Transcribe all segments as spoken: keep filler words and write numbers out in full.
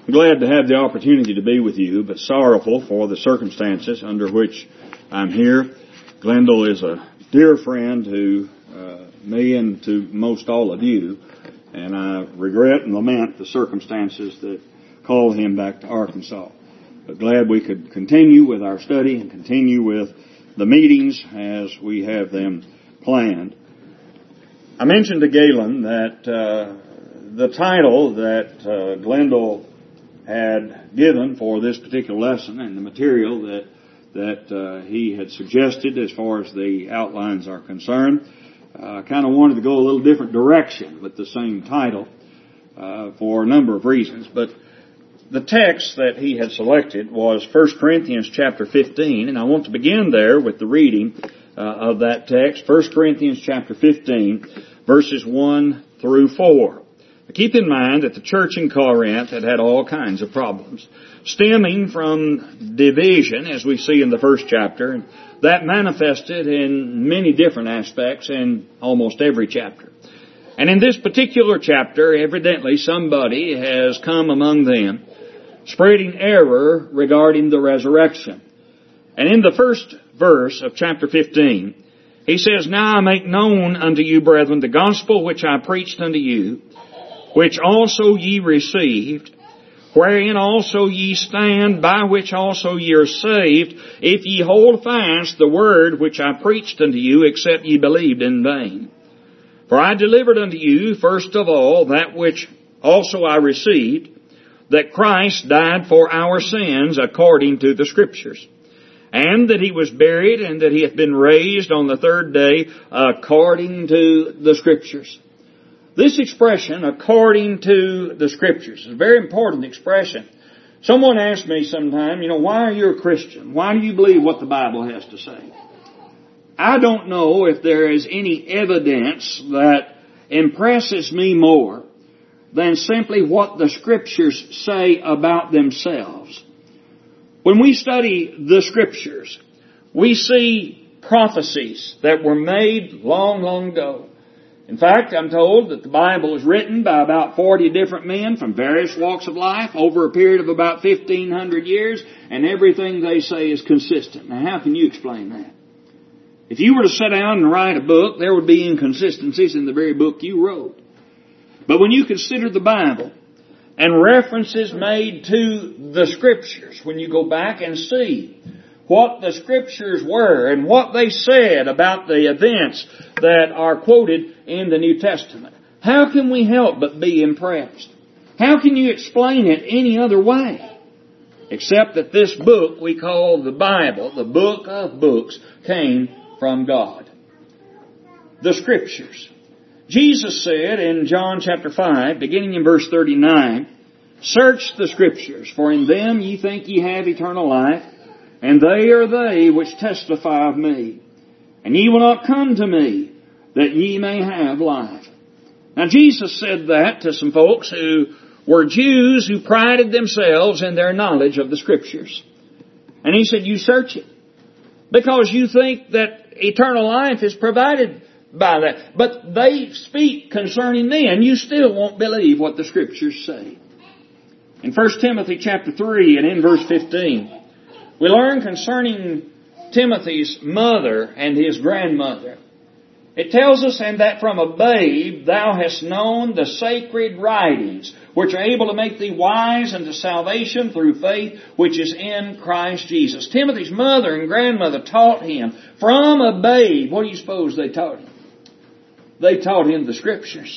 Glad to have the opportunity to be with you, but sorrowful for the circumstances under which I'm here. Glendale is a dear friend to uh, me and to most all of you, and I regret and lament the circumstances that called him back to Arkansas. But glad we could continue with our study and continue with the meetings as we have them planned. I mentioned to Galen that uh, the title that uh, Glendale had given for this particular lesson and the material that that uh, he had suggested as far as the outlines are concerned. I uh, kind of wanted to go a little different direction with the same title uh, for a number of reasons. But the text that he had selected was First Corinthians chapter fifteen, and I want to begin there with the reading uh, of that text, First Corinthians chapter fifteen, verses one through four. Keep in mind that the church in Corinth had had all kinds of problems, stemming from division, as we see in the first chapter, and that manifested in many different aspects in almost every chapter. And in this particular chapter, evidently somebody has come among them, spreading error regarding the resurrection. And in the first verse of chapter fifteen, he says, "Now I make known unto you, brethren, the gospel which I preached unto you, which also ye received, wherein also ye stand, by which also ye are saved, if ye hold fast the word which I preached unto you, except ye believed in vain. For I delivered unto you, first of all, that which also I received, that Christ died for our sins according to the Scriptures, and that He was buried, and that He hath been raised on the third day according to the Scriptures." This expression, according to the Scriptures, is a very important expression. Someone asked me sometime, you know, why are you a Christian? Why do you believe what the Bible has to say? I don't know if there is any evidence that impresses me more than simply what the Scriptures say about themselves. When we study the Scriptures, we see prophecies that were made long, long ago. In fact, I'm told that the Bible was written by about forty different men from various walks of life over a period of about fifteen hundred years, and everything they say is consistent. Now, how can you explain that? If you were to sit down and write a book, there would be inconsistencies in the very book you wrote. But when you consider the Bible and references made to the Scriptures, when you go back and see what the Scriptures were and what they said about the events that are quoted in the New Testament, how can we help but be impressed? How can you explain it any other way? Except that this book we call the Bible, the book of books, came from God. The Scriptures. Jesus said in John chapter five, beginning in verse thirty-nine, "Search the Scriptures, for in them ye think ye have eternal life, and they are they which testify of me. And ye will not come to me, that ye may have life." Now Jesus said that to some folks who were Jews who prided themselves in their knowledge of the Scriptures. And He said, you search it, because you think that eternal life is provided by that. But they speak concerning me, and you still won't believe what the Scriptures say. In First Timothy chapter three and in verse fifteen, we learn concerning Timothy's mother and his grandmother. It tells us, "And that from a babe thou hast known the sacred writings, which are able to make thee wise unto salvation through faith which is in Christ Jesus." Timothy's mother and grandmother taught him from a babe. What do you suppose they taught him? They taught him the Scriptures,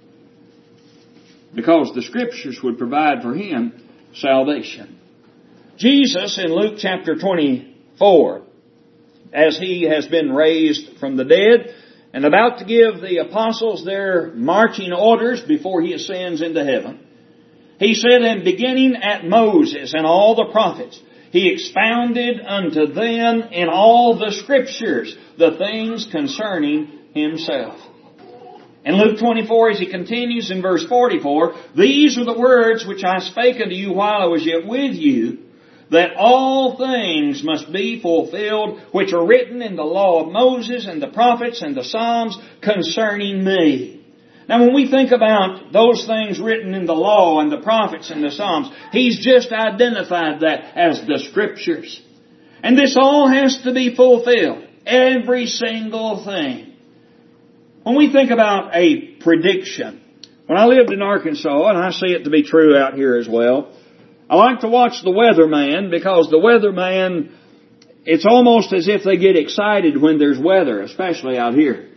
because the Scriptures would provide for him salvation. Jesus in Luke chapter twenty-four, as He has been raised from the dead and about to give the apostles their marching orders before He ascends into heaven, He said, "And beginning at Moses and all the prophets, He expounded unto them in all the Scriptures the things concerning Himself." In Luke twenty-four, as He continues in verse forty-four, "These are the words which I spake unto you while I was yet with you, that all things must be fulfilled which are written in the law of Moses and the prophets and the Psalms concerning me." Now when we think about those things written in the law and the prophets and the Psalms, He's just identified that as the Scriptures. And this all has to be fulfilled. Every single thing. When we think about a prediction, when I lived in Arkansas, and I see it to be true out here as well, I like to watch the weatherman, because the weatherman, it's almost as if they get excited when there's weather, especially out here.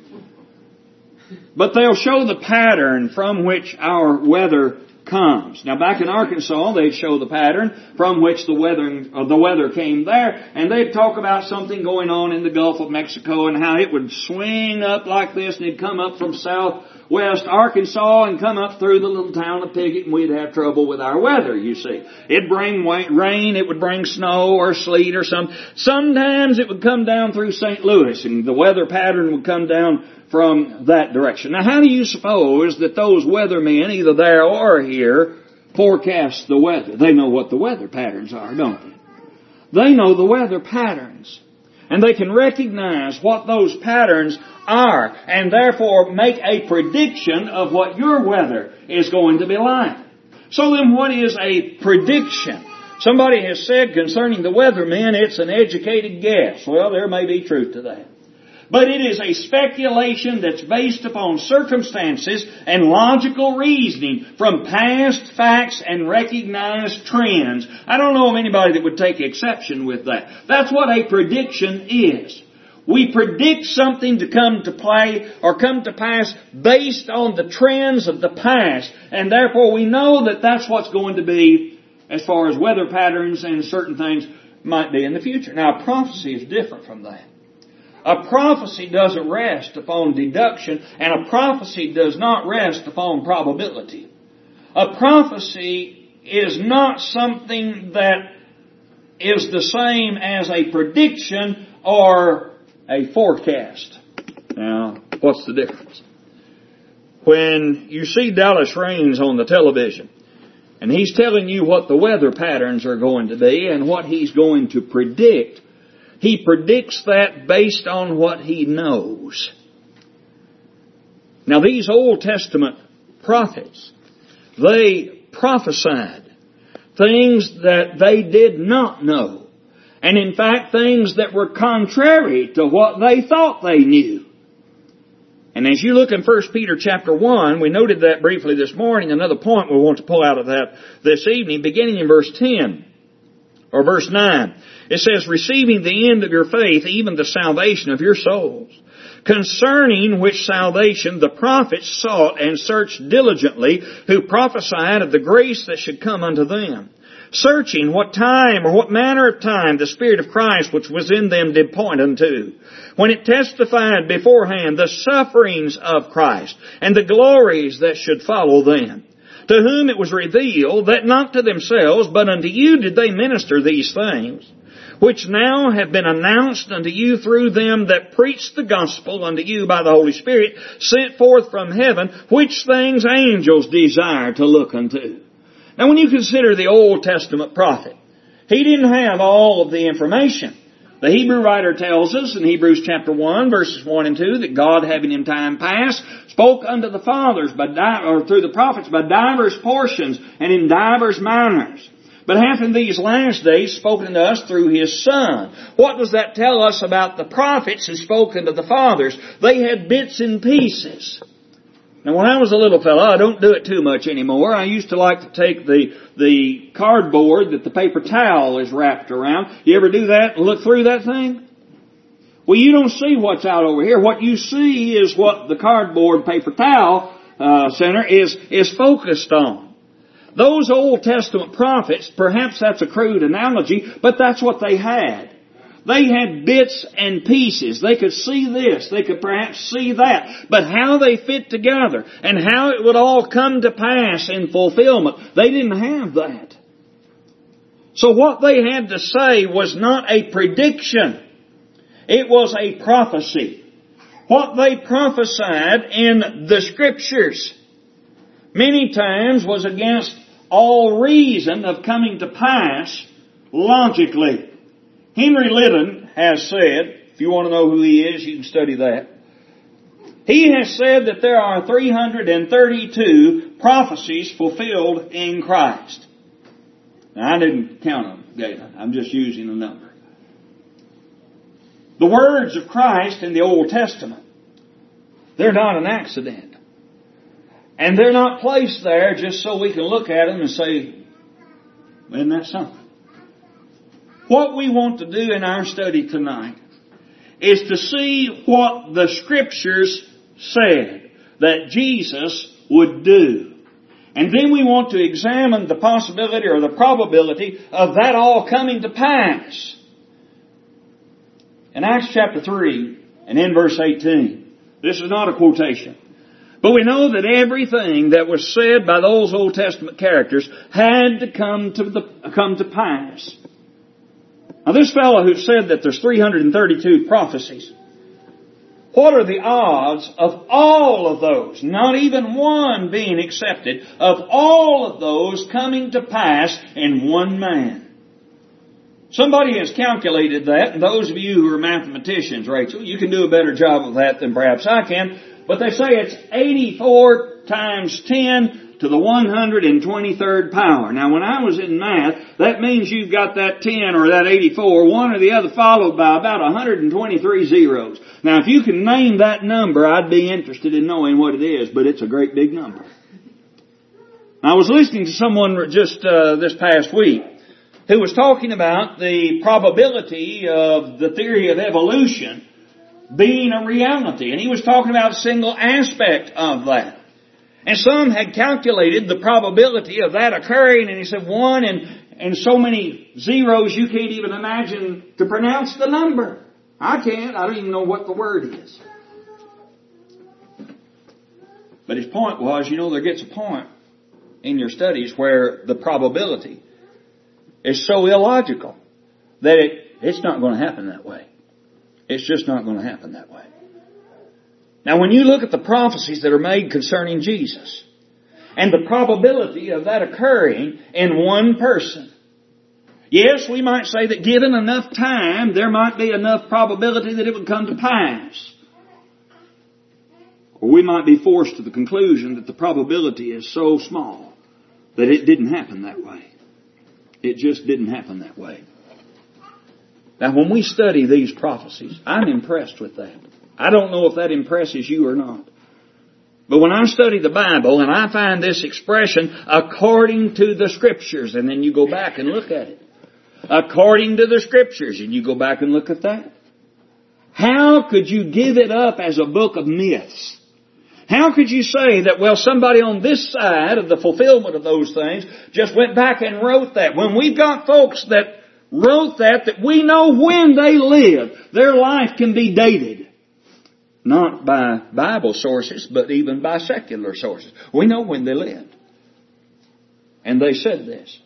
But they'll show the pattern from which our weather comes. Now back in Arkansas, they'd show the pattern from which the weather, uh, the weather came there, and they'd talk about something going on in the Gulf of Mexico and how it would swing up like this, and it'd come up from southwest Arkansas and come up through the little town of Piggott, and we'd have trouble with our weather, you see. It'd bring rain, it would bring snow or sleet or something. Sometimes it would come down through Saint Louis, and the weather pattern would come down from that direction. Now how do you suppose that those weathermen, either there or here, forecast the weather? They know what the weather patterns are, don't they? They know the weather patterns. And they can recognize what those patterns are, and therefore make a prediction of what your weather is going to be like. So then what is a prediction? Somebody has said concerning the weathermen, it's an educated guess. Well, there may be truth to that. But it is a speculation that's based upon circumstances and logical reasoning from past facts and recognized trends. I don't know of anybody that would take exception with that. That's what a prediction is. We predict something to come to play or come to pass based on the trends of the past, and therefore we know that that's what's going to be as far as weather patterns and certain things might be in the future. Now, prophecy is different from that. A prophecy doesn't rest upon deduction, and a prophecy does not rest upon probability. A prophecy is not something that is the same as a prediction or a forecast. Now, what's the difference? When you see Dallas Raines on the television, and he's telling you what the weather patterns are going to be and what he's going to predict, he predicts that based on what he knows. Now these Old Testament prophets, they prophesied things that they did not know. And in fact, things that were contrary to what they thought they knew. And as you look in First Peter chapter one, we noted that briefly this morning. Another point we want to pull out of that this evening, beginning in verse ten or verse nine. It says, receiving the end of your faith, even the salvation of your souls, concerning which salvation the prophets sought and searched diligently, who prophesied of the grace that should come unto them, searching what time or what manner of time the Spirit of Christ which was in them did point unto, when it testified beforehand the sufferings of Christ and the glories that should follow them. To whom it was revealed that not to themselves, but unto you did they minister these things, which now have been announced unto you through them that preach the gospel unto you by the Holy Spirit, sent forth from heaven, which things angels desire to look unto. Now when you consider the Old Testament prophet, he didn't have all of the information. The Hebrew writer tells us in Hebrews chapter one, verses one and two, that God, having in time past, spoke unto the fathers by di- or through the prophets by divers portions and in divers manners, but hath in these last days spoken unto us through His Son. What does that tell us about the prophets who spoke unto the fathers? They had bits and pieces. Now when I was a little fellow, I don't do it too much anymore. I used to like to take the the cardboard that the paper towel is wrapped around. You ever do that and look through that thing? Well, you don't see what's out over here. What you see is what the cardboard paper towel uh, center is is focused on. Those Old Testament prophets, perhaps that's a crude analogy, but that's what they had. They had bits and pieces. They could see this. They could perhaps see that. But how they fit together and how it would all come to pass in fulfillment, they didn't have that. So what they had to say was not a prediction. It was a prophecy. What they prophesied in the Scriptures many times was against all reason of coming to pass logically. Henry Lytton has said, if you want to know who he is, you can study that. He has said that there are three hundred thirty-two prophecies fulfilled in Christ. Now, I didn't count them, Galen. I'm just using a number. The words of Christ in the Old Testament, they're not an accident. And they're not placed there just so we can look at them and say, isn't that something? What we want to do in our study tonight is to see what the Scriptures said that Jesus would do. And then we want to examine the possibility or the probability of that all coming to pass. In Acts chapter three and in verse eighteen, this is not a quotation, but we know that everything that was said by those Old Testament characters had to come to the, come to pass. Now this fellow who said that there's three hundred thirty-two prophecies, what are the odds of all of those, not even one being accepted, of all of those coming to pass in one man? Somebody has calculated that, and those of you who are mathematicians, Rachel, you can do a better job of that than perhaps I can, but they say it's eighty-four times ten to the one hundred twenty-third power. Now when I was in math, that means you've got that ten or that eighty-four, one or the other, followed by about one hundred twenty-three zeros. Now if you can name that number, I'd be interested in knowing what it is, but it's a great big number. I was listening to someone just uh, this past week who was talking about the probability of the theory of evolution being a reality. And he was talking about a single aspect of that. And some had calculated the probability of that occurring, and he said one in, in so many zeros you can't even imagine to pronounce the number. I can't. I don't even know what the word is. But his point was, you know, there gets a point in your studies where the probability is so illogical that it, it's not going to happen that way. It's just not going to happen that way. Now when you look at the prophecies that are made concerning Jesus and the probability of that occurring in one person, yes, we might say that given enough time, there might be enough probability that it would come to pass. Or we might be forced to the conclusion that the probability is so small that it didn't happen that way. It just didn't happen that way. Now when we study these prophecies, I'm impressed with that. I don't know if that impresses you or not. But when I study the Bible and I find this expression, according to the Scriptures, and then you go back and look at it. According to the Scriptures, and you go back and look at that. How could you give it up as a book of myths? How could you say that, well, somebody on this side of the fulfillment of those things just went back and wrote that, when we've got folks that wrote that, that we know when they lived. Their life can be dated. Not by Bible sources, but even by secular sources. We know when they lived. And they said this.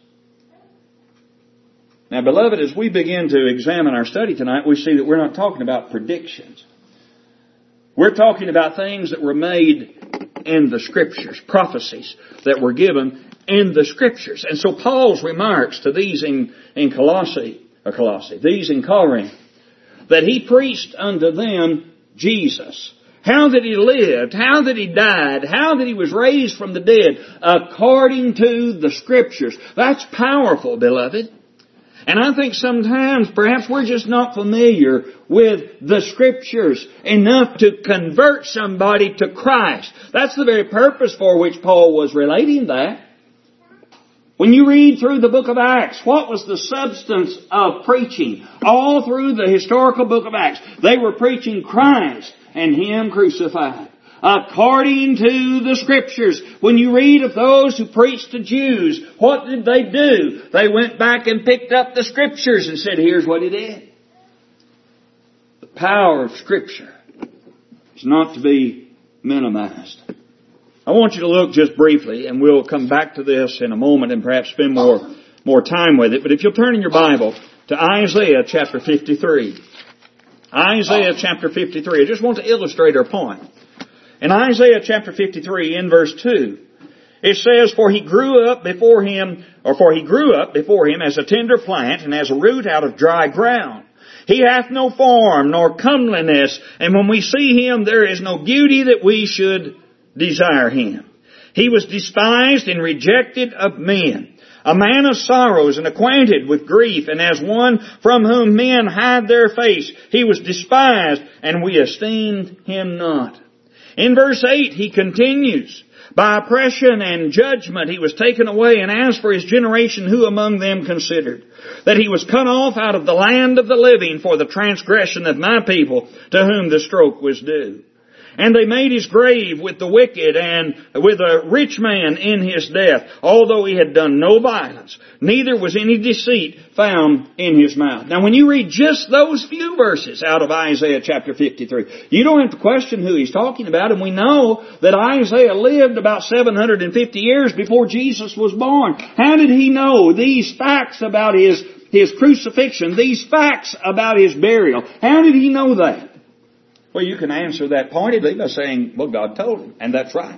Now, beloved, as we begin to examine our study tonight, we see that we're not talking about predictions. We're talking about things that were made in the Scriptures, prophecies that were given in the Scriptures. And so Paul's remarks to these in, in Colossae, or Colossae, these in Corinth, that he preached unto them Jesus. How that he lived, how that he died, how that he was raised from the dead, according to the Scriptures. That's powerful, beloved. And I think sometimes perhaps we're just not familiar with the Scriptures enough to convert somebody to Christ. That's the very purpose for which Paul was relating that. When you read through the book of Acts, what was the substance of preaching? All through the historical book of Acts, they were preaching Christ and Him crucified. According to the Scriptures. When you read of those who preached to Jews, what did they do? They went back and picked up the Scriptures and said, here's what it is. The power of Scripture is not to be minimized. I want you to look just briefly, and we'll come back to this in a moment and perhaps spend more, more time with it. But if you'll turn in your Bible to Isaiah chapter fifty-three. Isaiah chapter fifty-three. I just want to illustrate our point. In Isaiah chapter fifty-three, in verse two, it says, For he grew up before him, or for he grew up before him as a tender plant and as a root out of dry ground. He hath no form nor comeliness, and when we see Him, there is no beauty that we should desire Him. He was despised and rejected of men, a man of sorrows and acquainted with grief, and as one from whom men hide their face, He was despised, and we esteemed Him not. In verse eight, He continues, by oppression and judgment He was taken away, and as for His generation, who among them considered that He was cut off out of the land of the living for the transgression of my people, to whom the stroke was due? And they made His grave with the wicked and with a rich man in his death, although he had done no violence, neither was any deceit found in his mouth. Now when you read just those few verses out of Isaiah chapter fifty-three, you don't have to question who he's talking about, and we know that Isaiah lived about seven hundred fifty years before Jesus was born. How did he know these facts about his, his crucifixion, these facts about His burial? How did he know that? Well, you can answer that pointedly by saying, well, God told him, and that's right.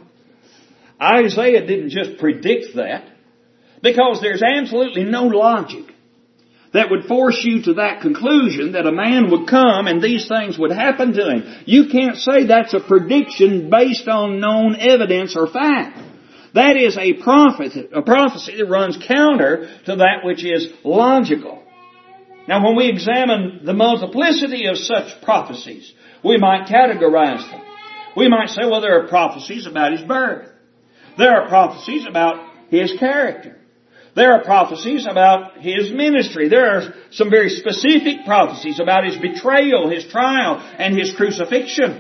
Isaiah didn't just predict that, because there's absolutely no logic that would force you to that conclusion that a man would come and these things would happen to him. You can't say that's a prediction based on known evidence or fact. That is a prophet, a prophecy that runs counter to that which is logical. Now, when we examine the multiplicity of such prophecies, we might categorize them. We might say, well, there are prophecies about His birth. There are prophecies about His character. There are prophecies about His ministry. There are some very specific prophecies about His betrayal, His trial, and His crucifixion.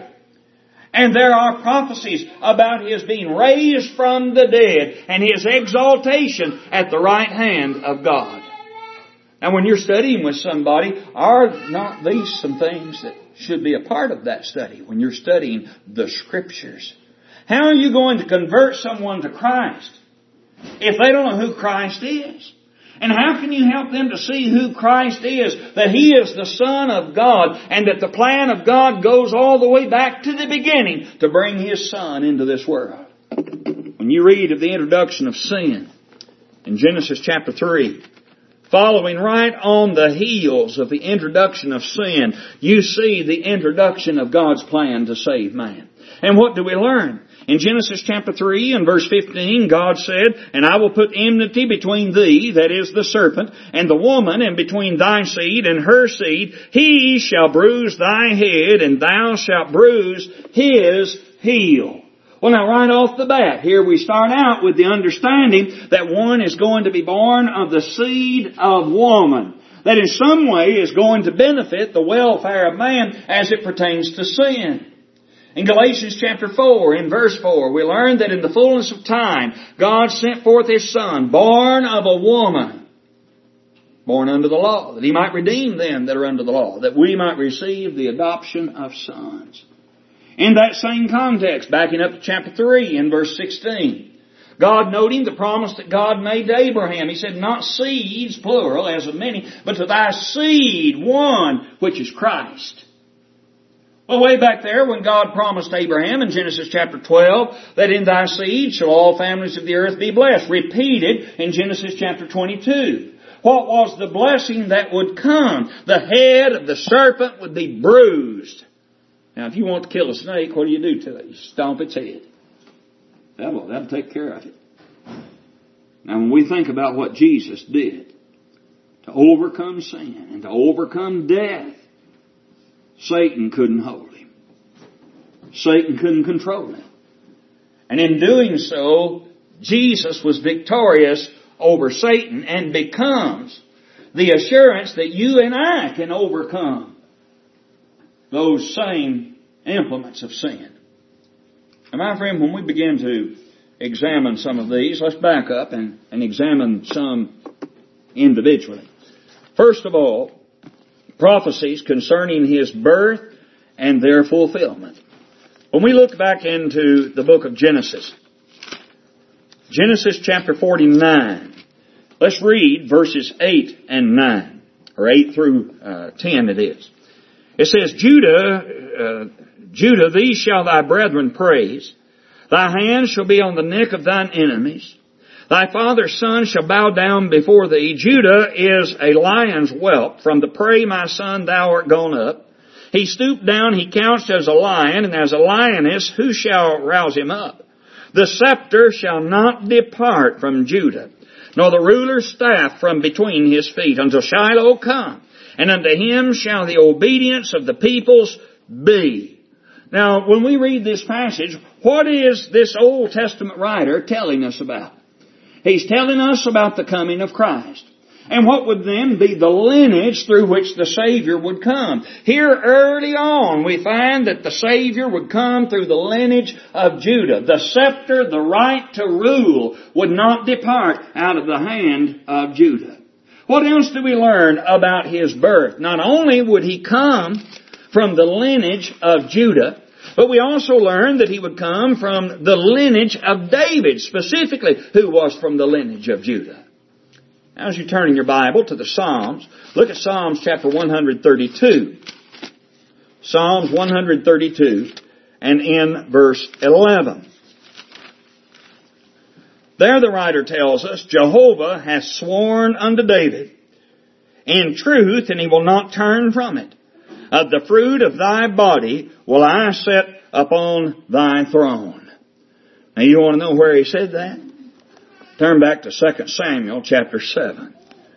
And there are prophecies about His being raised from the dead and His exaltation at the right hand of God. Now, when you're studying with somebody, are not these some things that should be a part of that study when you're studying the Scriptures? How are you going to convert someone to Christ if they don't know who Christ is? And how can you help them to see who Christ is, that He is the Son of God, and that the plan of God goes all the way back to the beginning to bring His Son into this world? When you read of the introduction of sin in Genesis chapter three, following right on the heels of the introduction of sin, you see the introduction of God's plan to save man. And what do we learn? In Genesis chapter three and verse fifteen, God said, and I will put enmity between thee, that is the serpent, and the woman, and between thy seed and her seed. He shall bruise thy head, and thou shalt bruise his heel. Well, now, right off the bat, here we start out with the understanding that one is going to be born of the seed of woman, that in some way is going to benefit the welfare of man as it pertains to sin. In Galatians chapter four, in verse four, we learn that in the fullness of time, God sent forth His Son, born of a woman, born under the law, that He might redeem them that are under the law, that we might receive the adoption of sons. In that same context, backing up to chapter three in verse sixteen, God noting the promise that God made to Abraham. He said, not seeds, plural, as of many, but to thy seed, one, which is Christ. Well, way back there when God promised Abraham in Genesis chapter twelve that in thy seed shall all families of the earth be blessed. Repeated in Genesis chapter twenty-two. What was the blessing that would come? The head of the serpent would be bruised. Now, if you want to kill a snake, what do you do to it? You stomp its head. That'll, that'll take care of it. Now, when we think about what Jesus did to overcome sin and to overcome death, Satan couldn't hold Him. Satan couldn't control Him. And in doing so, Jesus was victorious over Satan and becomes the assurance that you and I can overcome those same implements of sin. And my friend, when we begin to examine some of these, let's back up and, and examine some individually. First of all, prophecies concerning His birth and their fulfillment. When we look back into the book of Genesis, Genesis chapter forty-nine, let's read verses eight and nine, or eight through uh, ten it is. It says, Judah, uh, Judah, these shall thy brethren praise. Thy hand shall be on the neck of thine enemies. Thy father's son shall bow down before thee. Judah is a lion's whelp. From the prey, my son, thou art gone up. He stooped down, he couched as a lion, and as a lioness, who shall rouse him up? The scepter shall not depart from Judah, nor the ruler's staff from between his feet, until Shiloh come, and unto him shall the obedience of the peoples be. Now, when we read this passage, what is this Old Testament writer telling us about? He's telling us about the coming of Christ. And what would then be the lineage through which the Savior would come? Here early on we find that the Savior would come through the lineage of Judah. The scepter, the right to rule, would not depart out of the hand of Judah. What else do we learn about His birth? Not only would He come from the lineage of Judah, but we also learn that He would come from the lineage of David, specifically, who was from the lineage of Judah. As you turn in your Bible to the Psalms, look at Psalms chapter one thirty-two. Psalms one thirty-two and in verse eleven. There the writer tells us, Jehovah hath sworn unto David in truth, and He will not turn from it. Of the fruit of thy body will I set upon thy throne. Now you want to know where He said that? Turn back to Second Samuel chapter seven.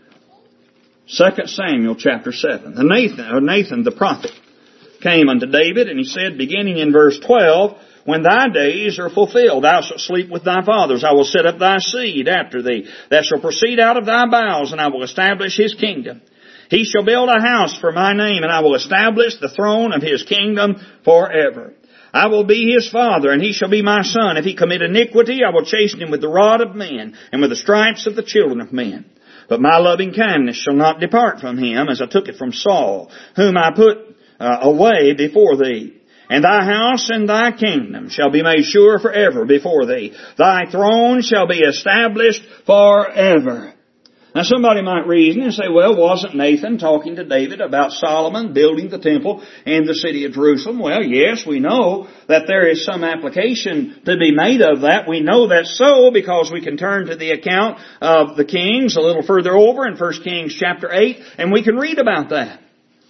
Second Samuel chapter seven. And Nathan, or Nathan the prophet came unto David, and he said, beginning in verse twelve, when thy days are fulfilled, thou shalt sleep with thy fathers. I will set up thy seed after thee, that shall proceed out of thy bowels, and I will establish his kingdom. He shall build a house for my name, and I will establish the throne of his kingdom forever. I will be his father, and he shall be my son. If he commit iniquity, I will chasten him with the rod of men, and with the stripes of the children of men. But my loving kindness shall not depart from him, as I took it from Saul, whom I put uh, away before thee. And thy house and thy kingdom shall be made sure forever before thee. Thy throne shall be established forever. Now somebody might reason and say, well, wasn't Nathan talking to David about Solomon building the temple and the city of Jerusalem? Well, yes, we know that there is some application to be made of that. We know that's so because we can turn to the account of the kings a little further over in First Kings chapter eight, and we can read about that.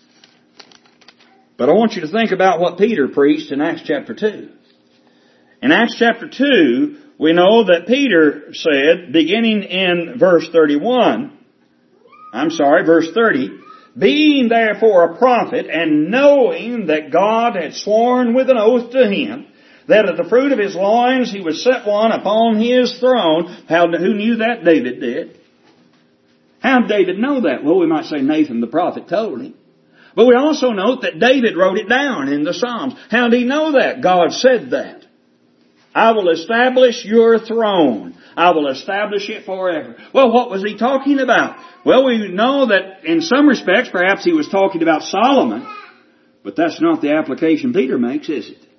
But I want you to think about what Peter preached in Acts chapter two. In Acts chapter two, we know that Peter said, beginning in verse thirty-one, I'm sorry, verse thirty, being therefore a prophet, and knowing that God had sworn with an oath to him, that of the fruit of his loins he would set one upon his throne. How, who knew that? David did. How did David know that? Well, we might say Nathan the prophet told him. But we also note that David wrote it down in the Psalms. How did he know that? God said that. I will establish your throne. I will establish it forever. Well, what was he talking about? Well, we know that in some respects, perhaps he was talking about Solomon. But that's not the application Peter makes, is it?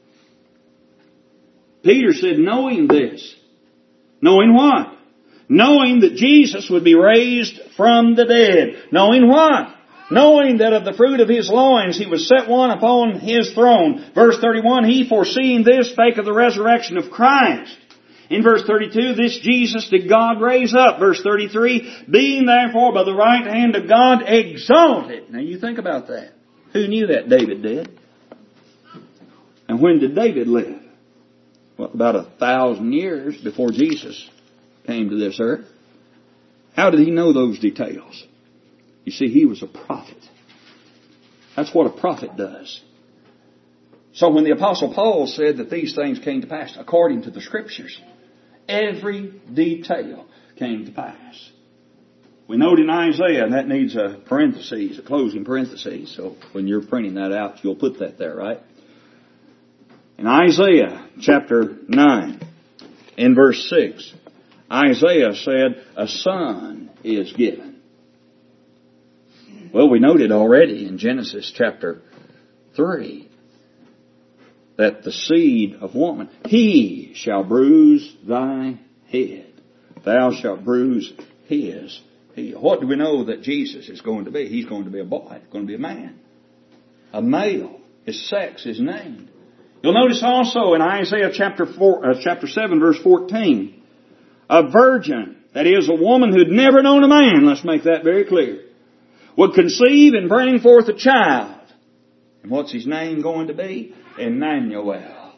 Peter said, knowing this. Knowing what? Knowing that Jesus would be raised from the dead. Knowing what? Knowing that of the fruit of his loins he would set one upon his throne. Verse thirty-one, he foreseeing this spake of the resurrection of Christ. In verse thirty-two, this Jesus did God raise up. Verse thirty-three, being therefore by the right hand of God exalted. Now you think about that. Who knew that? David did. And when did David live? Well, about a thousand years before Jesus came to this earth. How did he know those details? You see, he was a prophet. That's what a prophet does. So when the Apostle Paul said that these things came to pass according to the Scriptures, every detail came to pass. We note in Isaiah, and that needs a parenthesis, a closing parenthesis. So when you're printing that out, you'll put that there, right? In Isaiah chapter nine, in verse six, Isaiah said, a son is given. Well, we noted already in Genesis chapter three that the seed of woman, he shall bruise thy head. Thou shalt bruise his heel. What do we know that Jesus is going to be? He's going to be a boy. He's going to be a man. A male. His sex is named. You'll notice also in Isaiah chapter four, uh, chapter seven, verse fourteen, a virgin, that is, a woman who'd never known a man, let's make that very clear, would conceive and bring forth a child. And what's his name going to be? Emmanuel.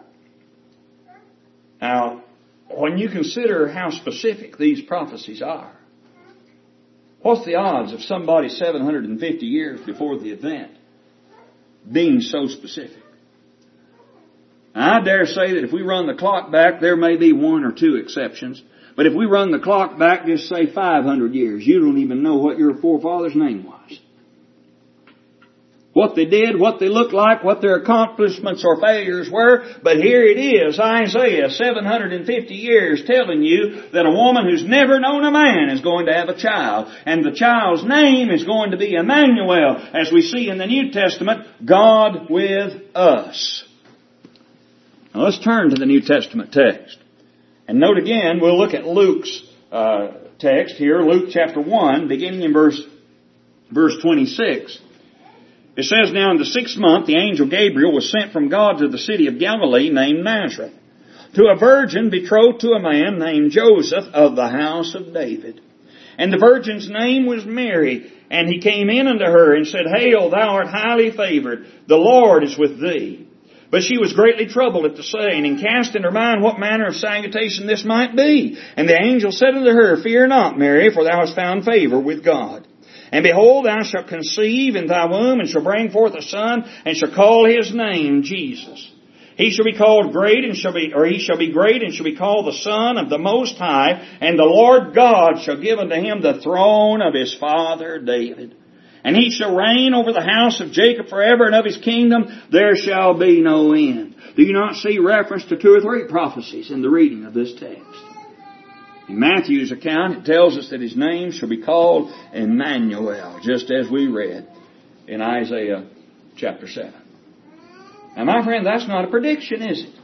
Now, when you consider how specific these prophecies are, what's the odds of somebody seven hundred fifty years before the event being so specific? Now, I dare say that if we run the clock back, there may be one or two exceptions. But if we run the clock back, just say five hundred years, you don't even know what your forefather's name was. What they did, what they looked like, what their accomplishments or failures were. But here it is, Isaiah, seven hundred fifty years, telling you that a woman who's never known a man is going to have a child. And the child's name is going to be Emmanuel, as we see in the New Testament, God with us. Now let's turn to the New Testament text. And note again, we'll look at Luke's uh, text here, Luke chapter one, beginning in verse, verse twenty-six. It says, "Now in the sixth month, the angel Gabriel was sent from God to the city of Galilee named Nazareth, to a virgin betrothed to a man named Joseph of the house of David. And the virgin's name was Mary. And he came in unto her and said, Hail, thou art highly favored. The Lord is with thee. But she was greatly troubled at the saying, and cast in her mind what manner of salutation this might be. And the angel said unto her, Fear not, Mary, for thou hast found favor with God. And behold, thou shalt conceive in thy womb, and shalt bring forth a son, and shall call his name Jesus. He shall be called great, and shall be, or he shall be great, and shall be called the Son of the Most High. And the Lord God shall give unto him the throne of his father David. And he shall reign over the house of Jacob forever, and of his kingdom there shall be no end." Do you not see reference to two or three prophecies in the reading of this text? In Matthew's account, it tells us that his name shall be called Emmanuel, just as we read in Isaiah chapter seven. Now, my friend, that's not a prediction, is it?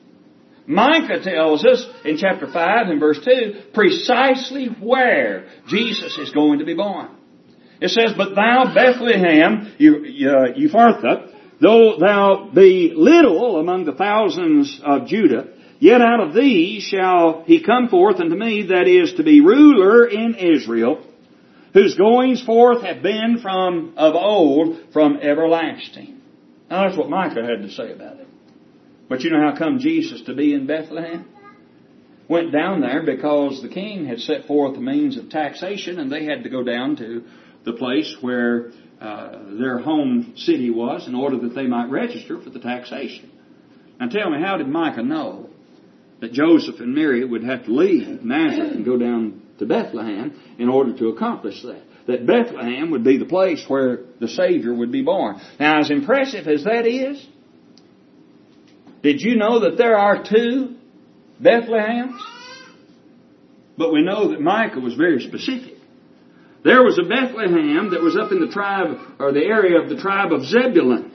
Micah tells us in chapter five and verse two precisely where Jesus is going to be born. It says, "But thou, Bethlehem, Ephrathah, though thou be little among the thousands of Judah, yet out of thee shall he come forth unto me that is to be ruler in Israel, whose goings forth have been from of old, from everlasting." Now that's what Micah had to say about it. But you know how come Jesus to be in Bethlehem? Went down there because the king had set forth the means of taxation, and they had to go down to the place where uh, their home city was in order that they might register for the taxation. Now tell me, how did Micah know that Joseph and Mary would have to leave Nazareth and go down to Bethlehem in order to accomplish that? That Bethlehem would be the place where the Savior would be born. Now, as impressive as that is, did you know that there are two Bethlehems? But we know that Micah was very specific. There was a Bethlehem that was up in the tribe, or the area of the tribe of Zebulun.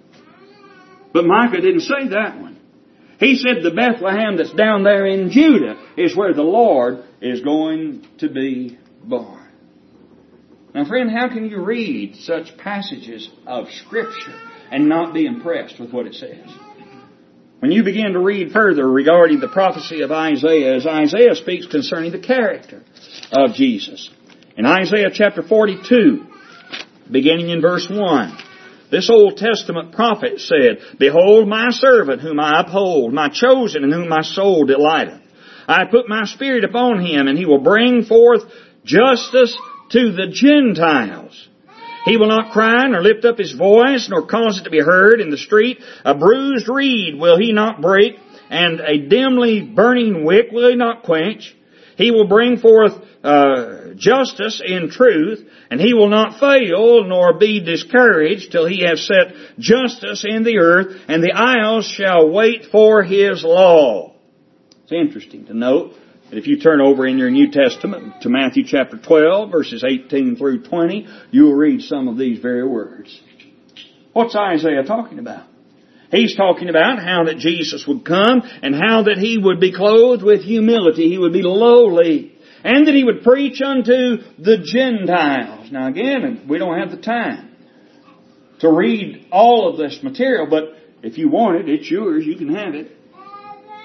But Micah didn't say that one. He said the Bethlehem that's down there in Judah is where the Lord is going to be born. Now, friend, how can you read such passages of Scripture and not be impressed with what it says? When you begin to read further regarding the prophecy of Isaiah, as Isaiah speaks concerning the character of Jesus. In Isaiah chapter forty-two, beginning in verse one, this Old Testament prophet said, "Behold my servant whom I uphold, my chosen in whom my soul delighteth. I put my spirit upon him, and he will bring forth justice to the Gentiles. He will not cry nor lift up his voice, nor cause it to be heard in the street. A bruised reed will he not break, and a dimly burning wick will he not quench. He will bring forth uh, justice in truth, and he will not fail nor be discouraged till he have set justice in the earth, and the isles shall wait for his law." It's interesting to note that if you turn over in your New Testament to Matthew chapter twelve, verses eighteen through twenty, you'll read some of these very words. What's Isaiah talking about? He's talking about how that Jesus would come and how that he would be clothed with humility. He would be lowly. And that he would preach unto the Gentiles. Now again, we don't have the time to read all of this material, but if you want it, it's yours. You can have it.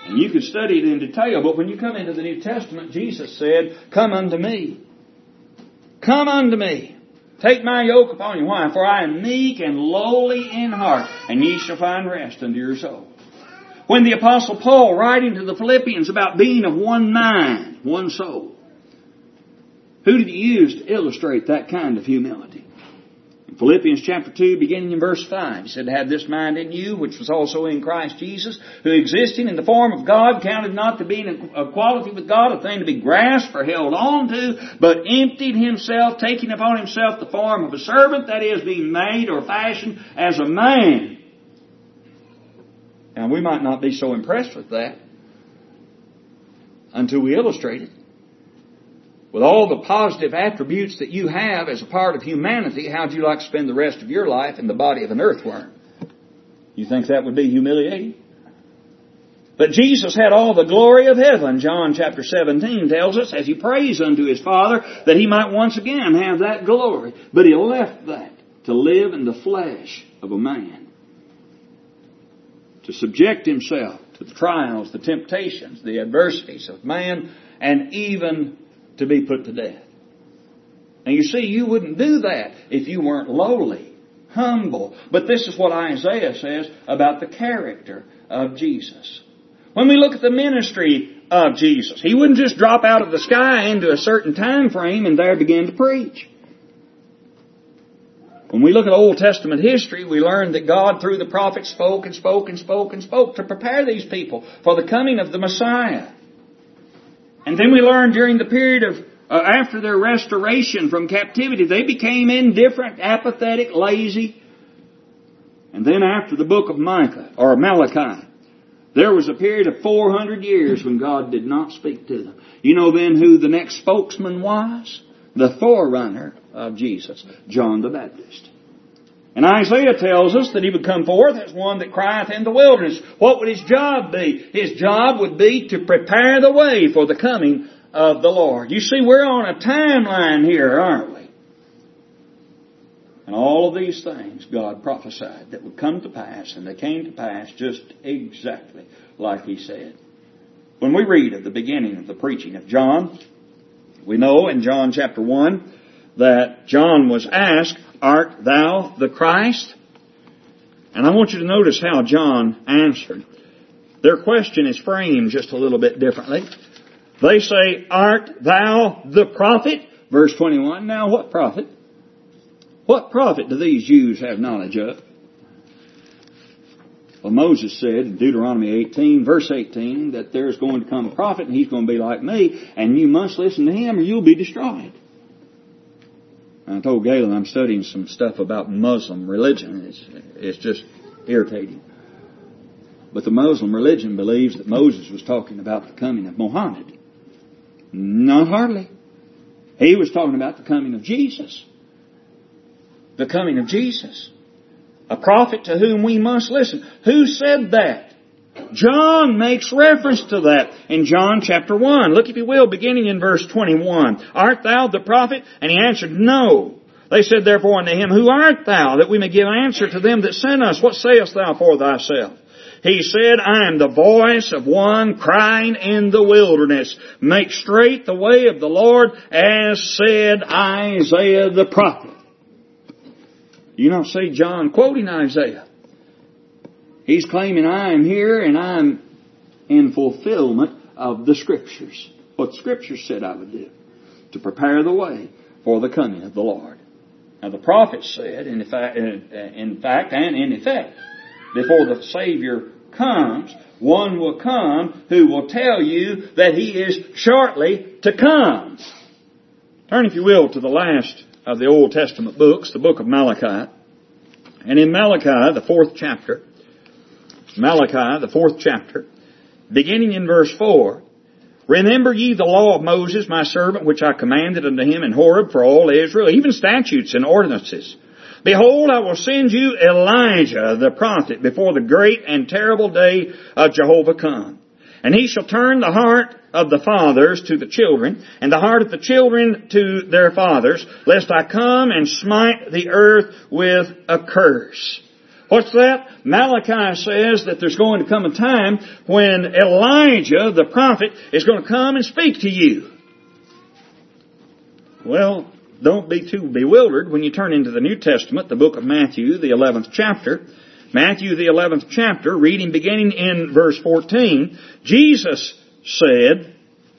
And you could study it in detail, but when you come into the New Testament, Jesus said, "Come unto me. Come unto me. Take my yoke upon you." Why? "For I am meek and lowly in heart, and ye shall find rest unto your soul." When the Apostle Paul, writing to the Philippians about being of one mind, one soul, who did he use to illustrate that kind of humility? In Philippians chapter two, beginning in verse five, he said, "Have this mind in you, which was also in Christ Jesus, who existing in the form of God, counted not to be in equality with God a thing to be grasped or held on to, but emptied himself, taking upon himself the form of a servant," that is, being made or fashioned as a man. Now, we might not be so impressed with that until we illustrate it. With all the positive attributes that you have as a part of humanity, how'd you like to spend the rest of your life in the body of an earthworm? You think that would be humiliating? But Jesus had all the glory of heaven. John chapter seventeen tells us, as he prays unto his Father, that he might once again have that glory. But he left that to live in the flesh of a man, to subject himself to the trials, the temptations, the adversities of man, and even to be put to death. Now you see, you wouldn't do that if you weren't lowly, humble. But this is what Isaiah says about the character of Jesus. When we look at the ministry of Jesus, He wouldn't just drop out of the sky into a certain time frame and there begin to preach. When we look at Old Testament history, we learn that God through the prophets spoke and spoke and spoke and spoke to prepare these people for the coming of the Messiah. And then we learn during the period of, uh, after their restoration from captivity, they became indifferent, apathetic, lazy. And then after the book of Micah, or Malachi, there was a period of four hundred years when God did not speak to them. You know then who the next spokesman was? The forerunner of Jesus, John the Baptist. And Isaiah tells us that he would come forth as one that crieth in the wilderness. What would his job be? His job would be to prepare the way for the coming of the Lord. You see, we're on a timeline here, aren't we? And all of these things God prophesied that would come to pass, and they came to pass just exactly like He said. When we read of the beginning of the preaching of John, we know in John chapter one that John was asked, "Art thou the Christ?" And I want you to notice how John answered. Their question is framed just a little bit differently. They say, "Art thou the prophet?" Verse twenty-one. Now what prophet? What prophet do these Jews have knowledge of? Well, Moses said in Deuteronomy eighteen, verse eighteen, that there's going to come a prophet and he's going to be like me, and you must listen to him or you'll be destroyed. I told Galen I'm studying some stuff about Muslim religion. It's, it's just irritating. But the Muslim religion believes that Moses was talking about the coming of Muhammad. Not hardly. He was talking about the coming of Jesus. The coming of Jesus. A prophet to whom we must listen. Who said that? John makes reference to that in John chapter one. Look, if you will, beginning in verse twenty-one. "Art thou the prophet?" And he answered, "No." They said therefore unto him, "Who art thou, that we may give answer to them that sent us? What sayest thou for thyself?" He said, "I am the voice of one crying in the wilderness, make straight the way of the Lord, as said Isaiah the prophet." You not see John quoting Isaiah. He's claiming, "I am here and I'm in fulfillment of the Scriptures." What the Scriptures said I would do. To prepare the way for the coming of the Lord. Now the prophet said, in fact, in fact and in effect, before the Savior comes, one will come who will tell you that He is shortly to come. Turn, if you will, to the last of the Old Testament books, the book of Malachi. And in Malachi, the fourth chapter, Malachi, the fourth chapter, beginning in verse four, "Remember ye the law of Moses, my servant, which I commanded unto him in Horeb for all Israel, even statutes and ordinances. Behold, I will send you Elijah the prophet before the great and terrible day of Jehovah come. And he shall turn the heart of the fathers to the children, and the heart of the children to their fathers, lest I come and smite the earth with a curse." What's that? Malachi says that there's going to come a time when Elijah, the prophet, is going to come and speak to you. Well, don't be too bewildered when you turn into the New Testament, the book of Matthew, the eleventh chapter. Matthew, the eleventh chapter, reading beginning in verse fourteen, Jesus said,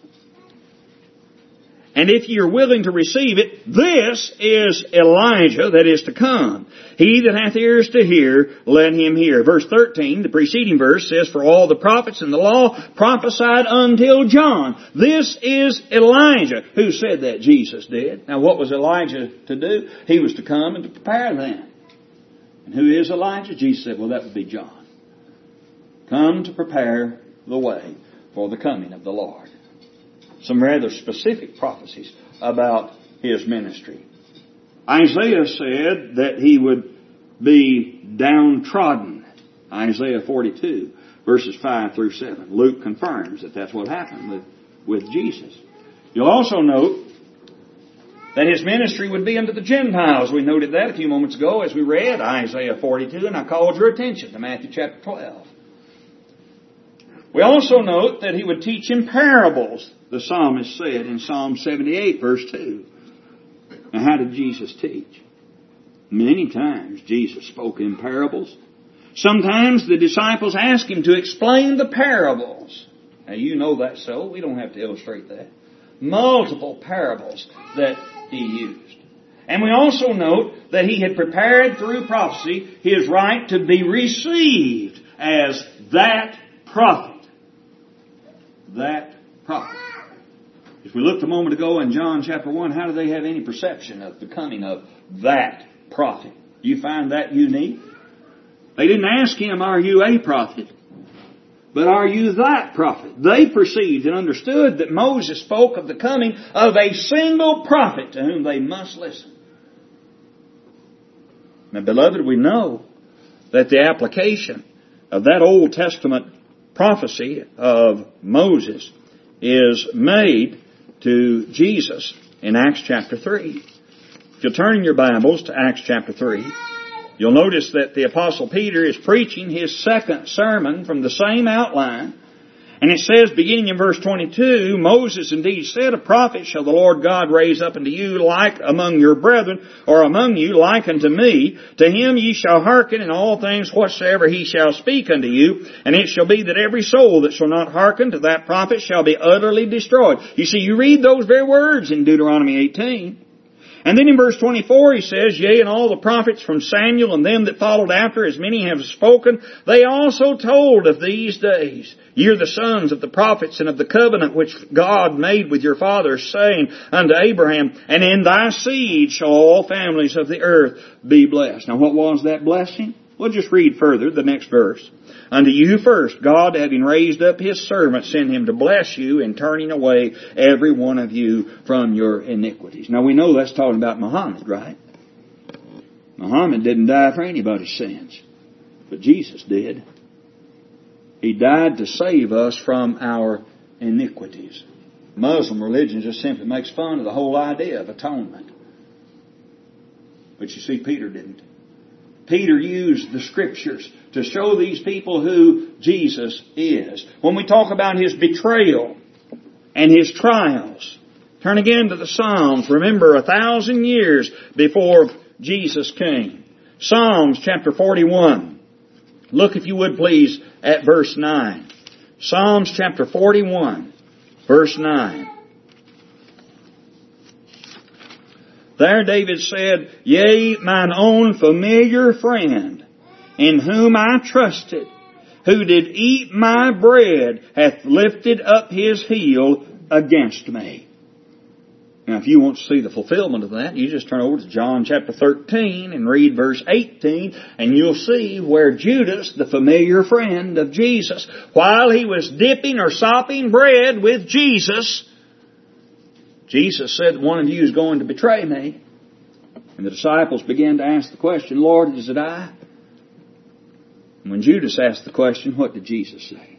"And if ye are willing to receive it, this is Elijah that is to come. He that hath ears to hear, let him hear." Verse thirteen, the preceding verse says, "For all the prophets and the law prophesied until John." This is Elijah. Who said that? Jesus did. Now what was Elijah to do? He was to come and to prepare them. And who is Elijah? Jesus said, well, that would be John. Come to prepare the way for the coming of the Lord. Some rather specific prophecies about His ministry. Isaiah said that He would be downtrodden. Isaiah forty-two, verses five through seven. Luke confirms that that's what happened with, with Jesus. You'll also note that His ministry would be unto the Gentiles. We noted that a few moments ago as we read Isaiah forty-two, and I called your attention to Matthew chapter twelve. We also note that He would teach in parables, the psalmist said in Psalm seventy-eight, verse two. Now, how did Jesus teach? Many times Jesus spoke in parables. Sometimes the disciples asked Him to explain the parables. Now, you know that so. We don't have to illustrate that. Multiple parables that He used. And we also note that He had prepared through prophecy His right to be received as that prophet. That prophet. If we looked a moment ago in John chapter one, how do they have any perception of the coming of that prophet? Do you find that unique? They didn't ask Him, are you a prophet? But are you that prophet? They perceived and understood that Moses spoke of the coming of a single prophet to whom they must listen. Now, beloved, we know that the application of that Old Testament prophecy of Moses is made to Jesus in Acts chapter three. If you'll turn in your Bibles to Acts chapter three, you'll notice that the Apostle Peter is preaching his second sermon from the same outline. And it says, beginning in verse twenty-two, Moses indeed said, "A prophet shall the Lord God raise up unto you like among your brethren, or among you like unto me. To him ye shall hearken in all things whatsoever he shall speak unto you. And it shall be that every soul that shall not hearken to that prophet shall be utterly destroyed." You see, you read those very words in Deuteronomy eighteen. And then in verse twenty-four he says, "Yea, and all the prophets from Samuel and them that followed after, as many have spoken, they also told of these days. Ye are the sons of the prophets and of the covenant which God made with your fathers, saying unto Abraham, And in thy seed shall all families of the earth be blessed." Now what was that blessing? Well, just read further, the next verse. "Unto you first, God, having raised up His servant, sent him to bless you in turning away every one of you from your iniquities." Now we know that's talking about Muhammad, right? Muhammad didn't die for anybody's sins, but Jesus did. He died to save us from our iniquities. Muslim religion just simply makes fun of the whole idea of atonement. But you see, Peter didn't. Peter used the Scriptures to show these people who Jesus is. When we talk about His betrayal and His trials, turn again to the Psalms. Remember, a thousand years before Jesus came. Psalms chapter forty-one. Look, if you would please, at verse nine. Psalms chapter forty-one, verse nine. There David said, "Yea, mine own familiar friend, in whom I trusted, who did eat my bread, hath lifted up his heel against me." Now, if you want to see the fulfillment of that, you just turn over to John chapter thirteen and read verse eighteen, and you'll see where Judas, the familiar friend of Jesus, while he was dipping or sopping bread with Jesus, Jesus said, "One of you is going to betray me." And the disciples began to ask the question, "Lord, is it I?" And when Judas asked the question, what did Jesus say?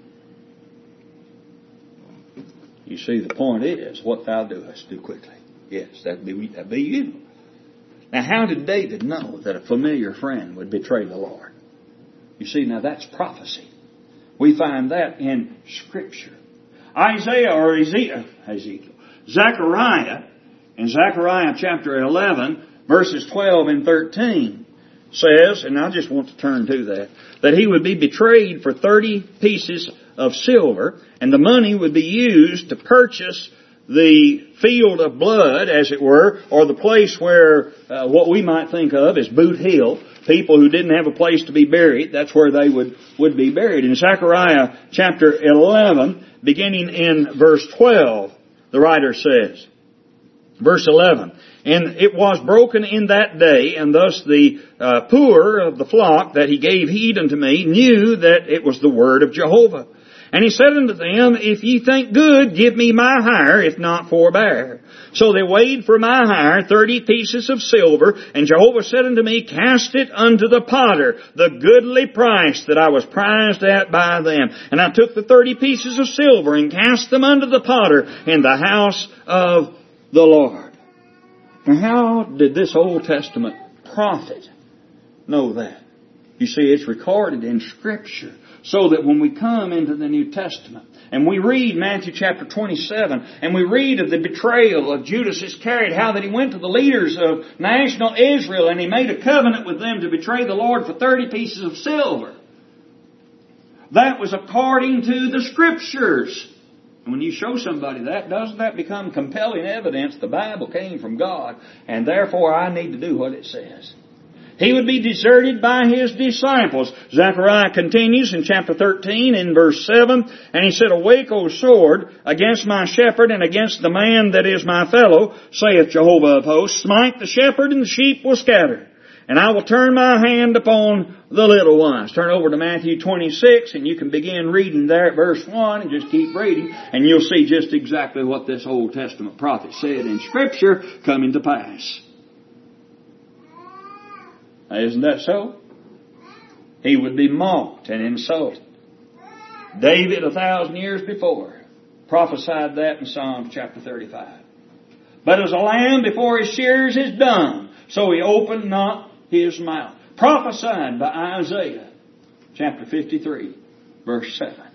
You see, the point is, what thou doest, do quickly. Yes, that'd be, that'd be you. Now, how did David know that a familiar friend would betray the Lord? You see, now that's prophecy. We find that in Scripture. Isaiah or Ezekiel, Ezekiel, Zechariah, in Zechariah chapter eleven, verses twelve and thirteen, says, and I just want to turn to that, that he would be betrayed for thirty pieces of silver, and the money would be used to purchase the field of blood, as it were, or the place where uh, what we might think of as Boot Hill, people who didn't have a place to be buried, that's where they would, would be buried. In Zechariah chapter eleven, beginning in verse twelve, the writer says, verse eleven, and it was broken in that day, and thus the uh, poor of the flock that he gave heed unto me knew that it was the word of Jehovah. And he said unto them, if ye think good, give me my hire, if not forbear. So they weighed for my hire thirty pieces of silver, and Jehovah said unto me, cast it unto the potter, the goodly price that I was prized at by them. And I took the thirty pieces of silver, and cast them unto the potter in the house of the Lord. Now how did this Old Testament prophet know that? You see, it's recorded in Scripture. So that when we come into the New Testament and we read Matthew chapter twenty-seven and we read of the betrayal of Judas Iscariot, how that he went to the leaders of national Israel and he made a covenant with them to betray the Lord for thirty pieces of silver. That was according to the Scriptures. And when you show somebody that, doesn't that become compelling evidence the Bible came from God and therefore I need to do what it says? He would be deserted by his disciples. Zechariah continues in chapter thirteen in verse seven, and he said, awake, O sword, against my shepherd and against the man that is my fellow, saith Jehovah of hosts, smite the shepherd and the sheep will scatter. And I will turn my hand upon the little ones. Turn over to Matthew twenty-six and you can begin reading there at verse one and just keep reading and you'll see just exactly what this Old Testament prophet said in Scripture coming to pass. Now, isn't that so? He would be mocked and insulted. David, a thousand years before, prophesied that in Psalm chapter thirty-five. But as a lamb before his shearers is dumb, so he opened not his mouth. Prophesied by Isaiah chapter fifty-three, verse seven.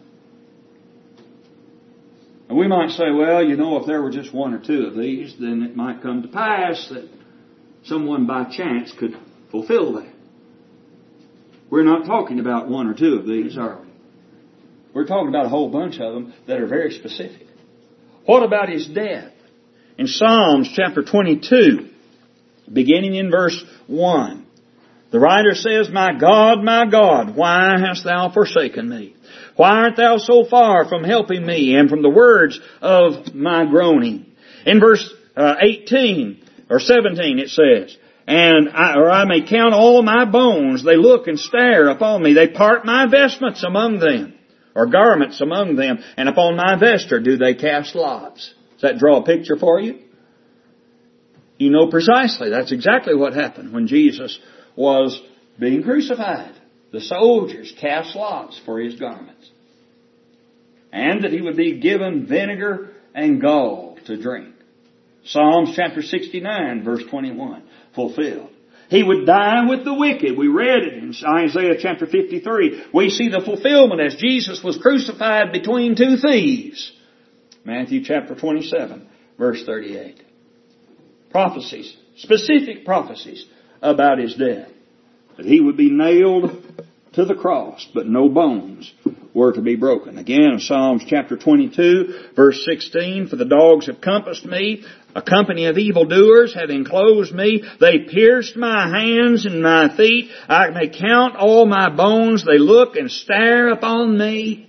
And we might say, well, you know, if there were just one or two of these, then it might come to pass that someone by chance could fulfill that. We're not talking about one or two of these, are we? We're talking about a whole bunch of them that are very specific. What about his death? In Psalms chapter twenty-two, beginning in verse one, the writer says, my God, my God, why hast thou forsaken me? Why art thou so far from helping me and from the words of my groaning? In verse uh, eighteen or seventeen it says, And I, or I may count all my bones. They look and stare upon me. They part my vestments among them, or garments among them, and upon my vesture do they cast lots. Does that draw a picture for you? You know precisely. That's exactly what happened when Jesus was being crucified. The soldiers cast lots for his garments. And that he would be given vinegar and gall to drink. Psalms chapter sixty-nine, verse twenty-one. Fulfilled. He would die with the wicked. We read it in Isaiah chapter fifty-three. We see the fulfillment as Jesus was crucified between two thieves. Matthew chapter twenty-seven, verse thirty-eight. Prophecies, specific prophecies about his death. That he would be nailed to the cross, but no bones were to be broken. Again, Psalms chapter twenty-two, verse sixteen, for the dogs have compassed me, a company of evildoers have enclosed me. They pierced my hands and my feet. I may count all my bones. They look and stare upon me.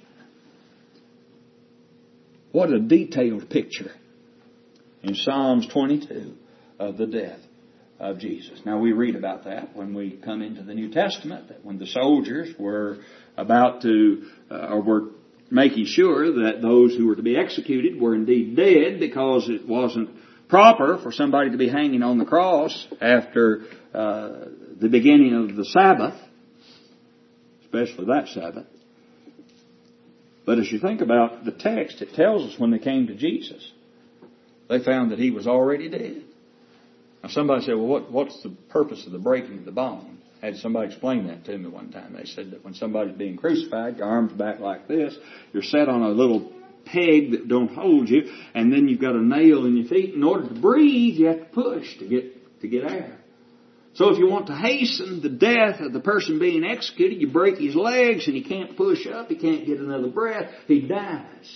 What a detailed picture in Psalms twenty-two of the death of Jesus. Now we read about that when we come into the New Testament, that when the soldiers were about to, uh, or were making sure that those who were to be executed were indeed dead, because it wasn't proper for somebody to be hanging on the cross after uh, the beginning of the Sabbath, especially that Sabbath. But as you think about the text, it tells us when they came to Jesus, they found that he was already dead. Now somebody said, well, what, what's the purpose of the breaking of the bone? I had somebody explain that to me one time. They said that when somebody's being crucified, your arms back like this, you're set on a little peg that don't hold you, and then you've got a nail in your feet. In order to breathe, you have to push to get to get air. So if you want to hasten the death of the person being executed, you break his legs and he can't push up, he can't get another breath, he dies.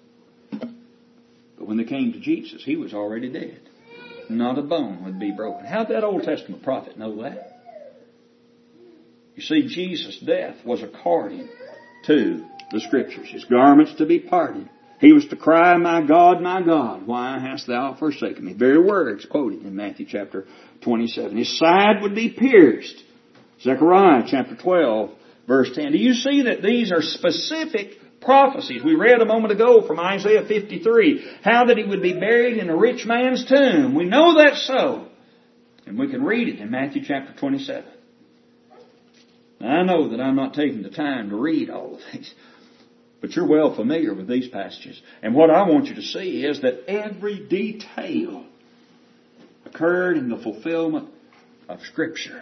But when they came to Jesus, he was already dead. Not a bone would be broken. How did that Old Testament prophet know that? You see, Jesus' death was according to the Scriptures. His garments to be parted. He was to cry, my God, my God, why hast thou forsaken me? Very words quoted in Matthew chapter twenty-seven. His side would be pierced. Zechariah chapter twelve, verse ten. Do you see that these are specific prophecies? We read a moment ago from Isaiah fifty-three, how that he would be buried in a rich man's tomb. We know that's so. And we can read it in Matthew chapter twenty-seven. Now, I know that I'm not taking the time to read all of these, but you're well familiar with these passages. And what I want you to see is that every detail occurred in the fulfillment of Scripture.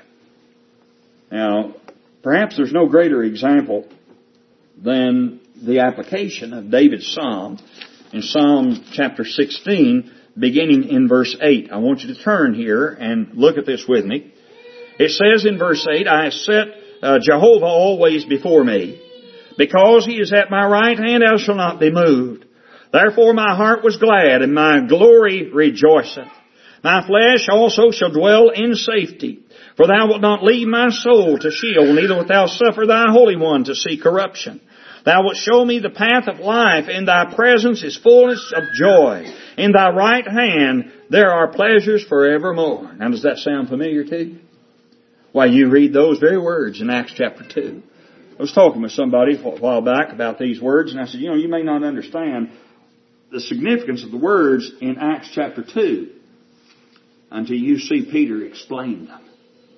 Now, perhaps there's no greater example than the application of David's psalm in Psalm chapter sixteen, beginning in verse eight. I want you to turn here and look at this with me. It says in verse eight, I have set uh, Jehovah always before me. Because he is at my right hand, I shall not be moved. Therefore my heart was glad, and my glory rejoiceth. My flesh also shall dwell in safety. For thou wilt not leave my soul to Sheol, neither wilt thou suffer thy Holy One to see corruption. Thou wilt show me the path of life. In thy presence is fullness of joy. In thy right hand there are pleasures forevermore. Now, does that sound familiar to you? Why, you read those very words in Acts chapter two. I was talking with somebody a while back about these words, and I said, you know, you may not understand the significance of the words in Acts chapter two until you see Peter explain them.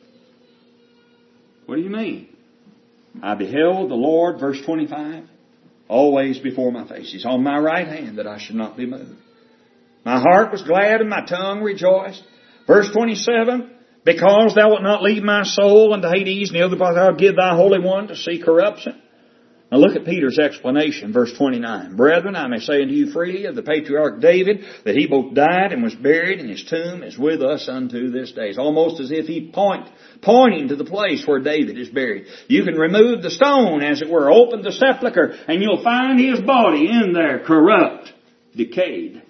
What do you mean? I beheld the Lord, verse twenty-five, always before my face. He's on my right hand that I should not be moved. My heart was glad and my tongue rejoiced. Verse twenty-seven, because thou wilt not leave my soul unto Hades, neither wilt thou give thy Holy One to see corruption. Now look at Peter's explanation, verse twenty-nine. Brethren, I may say unto you freely of the patriarch David, that he both died and was buried, and his tomb is with us unto this day. It's almost as if he point, pointing to the place where David is buried. You can remove the stone, as it were, open the sepulchre, and you'll find his body in there, corrupt, decayed.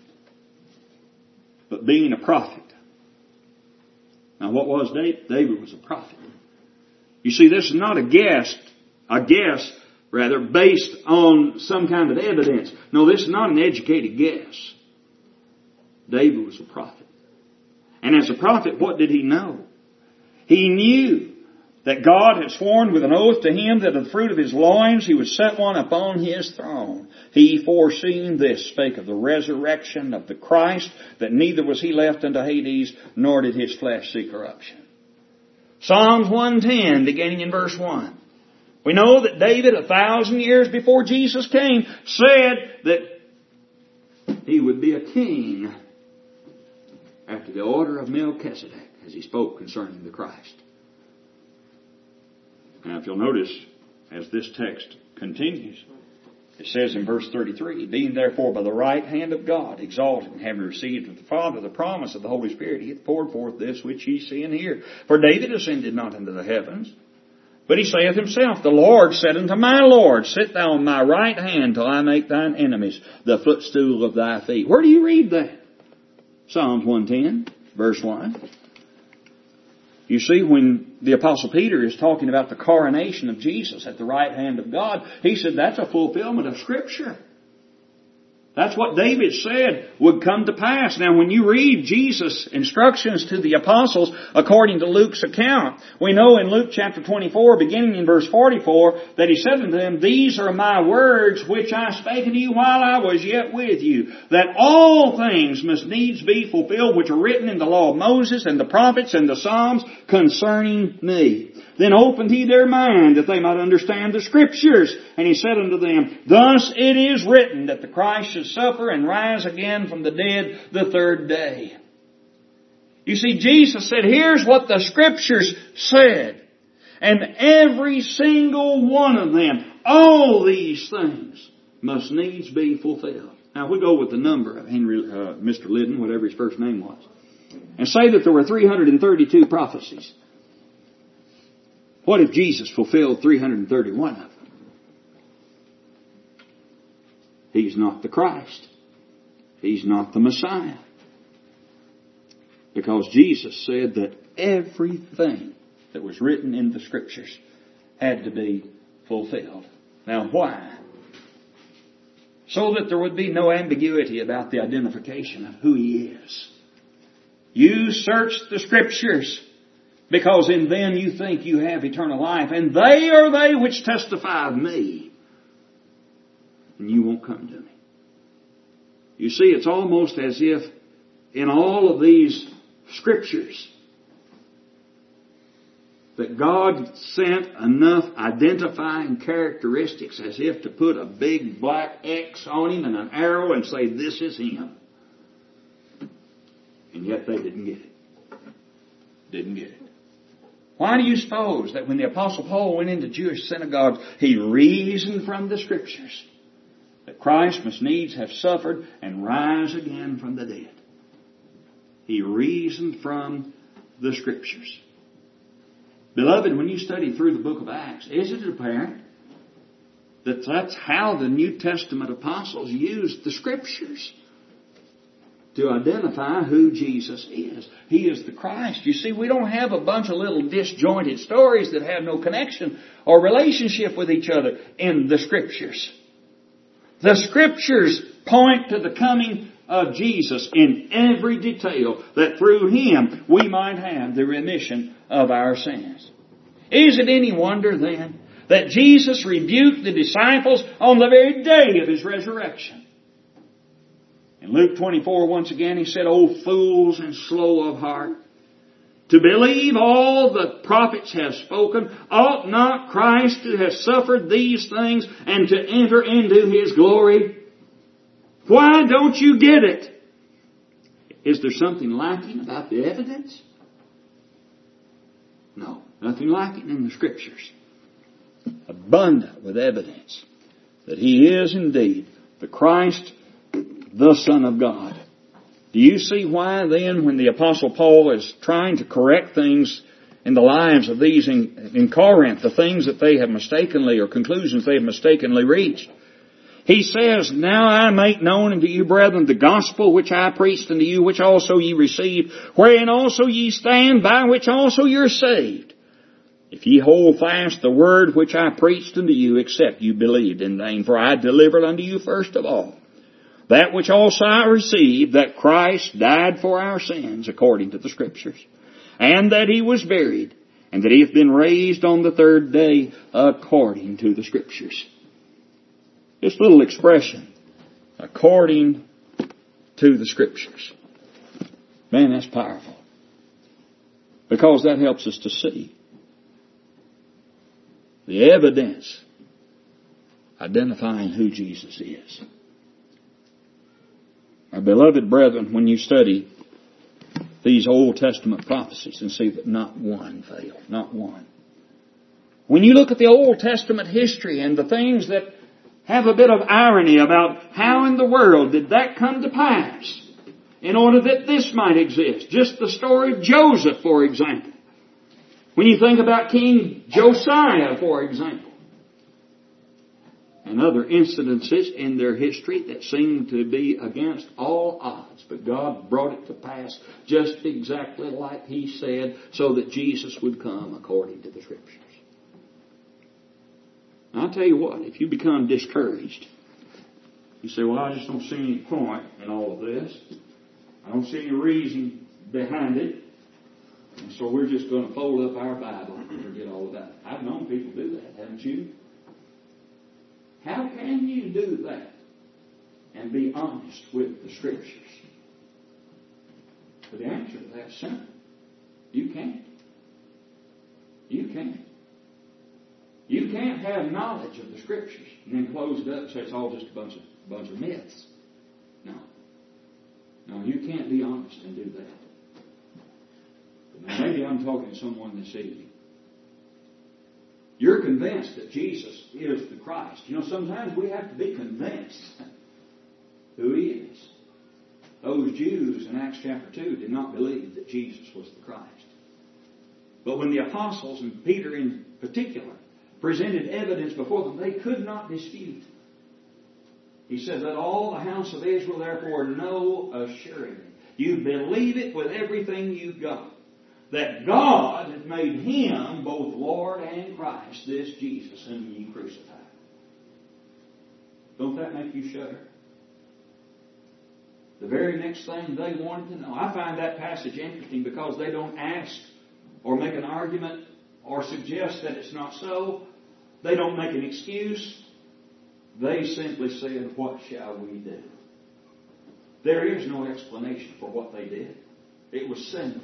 But being a prophet. Now what was David? David was a prophet. You see, this is not a guess, a guess, rather, based on some kind of evidence. No, this is not an educated guess. David was a prophet. And as a prophet, what did he know? He knew that God had sworn with an oath to him that of the fruit of his loins he would set one upon his throne. He, foreseeing this, spake of the resurrection of the Christ, that neither was he left unto Hades, nor did his flesh see corruption. Psalms one ten, beginning in verse one. We know that David, a thousand years before Jesus came, said that he would be a king after the order of Melchizedek, as he spoke concerning the Christ. Now, if you'll notice, as this text continues, it says in verse thirty-three, being therefore by the right hand of God exalted, and having received of the Father the promise of the Holy Spirit, he hath poured forth this which ye see and hear. For David ascended not into the heavens, but he saith himself, the Lord said unto my Lord, sit thou on my right hand till I make thine enemies the footstool of thy feet. Where do you read that? Psalms one ten, verse one. You see, when the Apostle Peter is talking about the coronation of Jesus at the right hand of God, he said that's a fulfillment of Scripture. That's what David said would come to pass. Now, when you read Jesus' instructions to the apostles according to Luke's account, we know in Luke chapter twenty-four, beginning in verse forty-four, that he said unto them, these are my words which I spake unto you while I was yet with you, that all things must needs be fulfilled which are written in the law of Moses and the prophets and the Psalms concerning me. Then opened he their mind that they might understand the Scriptures. And he said unto them, thus it is written that the Christ should suffer and rise again from the dead the third day. You see, Jesus said, here's what the Scriptures said. And every single one of them, all these things, must needs be fulfilled. Now, we go with the number of Henry, uh, Mister Liddon, whatever his first name was, and say that there were three hundred thirty-two prophecies. What if Jesus fulfilled three hundred thirty-one of them? He's not the Christ. He's not the Messiah. Because Jesus said that everything that was written in the Scriptures had to be fulfilled. Now, why? So that there would be no ambiguity about the identification of who He is. You search the Scriptures, because in them you think you have eternal life, and they are they which testify of me. And you won't come to me. You see, it's almost as if in all of these Scriptures that God sent enough identifying characteristics as if to put a big black X on Him and an arrow and say, this is Him. And yet they didn't get it. Didn't get it. Why do you suppose that when the Apostle Paul went into Jewish synagogues, he reasoned from the Scriptures that Christ must needs have suffered and rise again from the dead? He reasoned from the Scriptures. Beloved, when you study through the book of Acts, isn't it apparent that that's how the New Testament apostles used the Scriptures to identify who Jesus is? He is the Christ. You see, we don't have a bunch of little disjointed stories that have no connection or relationship with each other in the Scriptures. The Scriptures point to the coming of Jesus in every detail, that through Him we might have the remission of our sins. Is it any wonder then that Jesus rebuked the disciples on the very day of His resurrection? In Luke twenty-four, once again, He said, O fools and slow of heart, to believe all the prophets have spoken, ought not Christ to have suffered these things and to enter into His glory? Why don't you get it? Is there something lacking about the evidence? No, nothing lacking in the Scriptures. Abundant with evidence that He is indeed the Christ, the Son of God. Do you see why then, when the Apostle Paul is trying to correct things in the lives of these in, in Corinth, the things that they have mistakenly, or conclusions they have mistakenly reached, he says, Now I make known unto you, brethren, the gospel which I preached unto you, which also ye received, wherein also ye stand, by which also ye are saved, if ye hold fast the word which I preached unto you, except you believed in vain. For I delivered unto you first of all that which also I received, that Christ died for our sins, according to the Scriptures, and that He was buried, and that He hath been raised on the third day, according to the Scriptures. This little expression, according to the Scriptures. Man, that's powerful. Because that helps us to see the evidence identifying who Jesus is. Our beloved brethren, when you study these Old Testament prophecies and see that not one failed, not one. When you look at the Old Testament history and the things that have a bit of irony about how in the world did that come to pass in order that this might exist. Just the story of Joseph, for example. When you think about King Josiah, for example, and other incidences in their history that seem to be against all odds, but God brought it to pass just exactly like He said, so that Jesus would come according to the Scriptures. I'll tell you what, if you become discouraged, you say, well, I just don't see any point in all of this. I don't see any reason behind it. And so we're just going to fold up our Bible and forget all about it. I've known people do that, haven't you? How can you do that and be honest with the Scriptures? But the answer to that's simple. You can't. You can't. You can't have knowledge of the Scriptures and then close it up and say it's all just a bunch of bunch of myths. No. No, you can't be honest and do that. Maybe I'm talking to someone this evening. You're convinced that Jesus is the Christ. You know, sometimes we have to be convinced who He is. Those Jews in Acts chapter two did not believe that Jesus was the Christ. But when the apostles, and Peter in particular, presented evidence before them, they could not dispute. He said, let all the house of Israel therefore know assuredly. You believe it with everything you've got. That God had made Him both Lord and Christ, this Jesus whom ye crucified. Don't that make you shudder? The very next thing they wanted to know. I find that passage interesting because they don't ask or make an argument or suggest that it's not so. They don't make an excuse. They simply said, what shall we do? There is no explanation for what they did. It was sinful.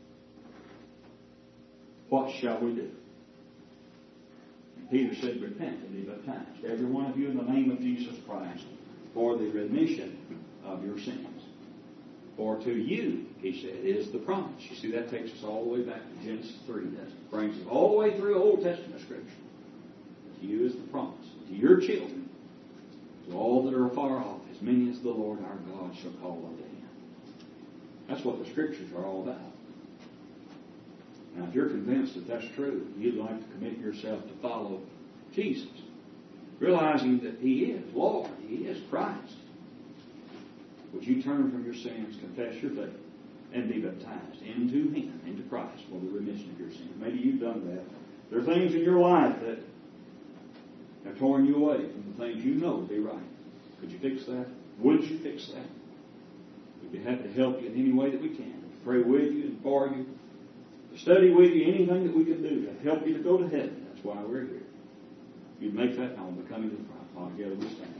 What shall we do? And Peter said, repent and be baptized, every one of you, in the name of Jesus Christ, for the remission of your sins. For to you, he said, is the promise. You see, that takes us all the way back to Genesis three, doesn't it? Brings us all the way through Old Testament Scripture. To you is the promise. To your children, to all that are afar off, as many as the Lord our God shall call unto Him. That's what the Scriptures are all about. Now, if you're convinced that that's true, you'd like to commit yourself to follow Jesus, realizing that He is Lord, He is Christ. Would you turn from your sins, confess your faith, and be baptized into Him, into Christ, for the remission of your sins? Maybe you've done that. There are things in your life that have torn you away from the things you know to be right. Could you fix that? Would you fix that? We'd be happy to help you in any way that we can. To pray with you and for you. To study with you, anything that we can do to help you to go to heaven. That's why we're here. You'd make that known by coming to the front. All together we stand.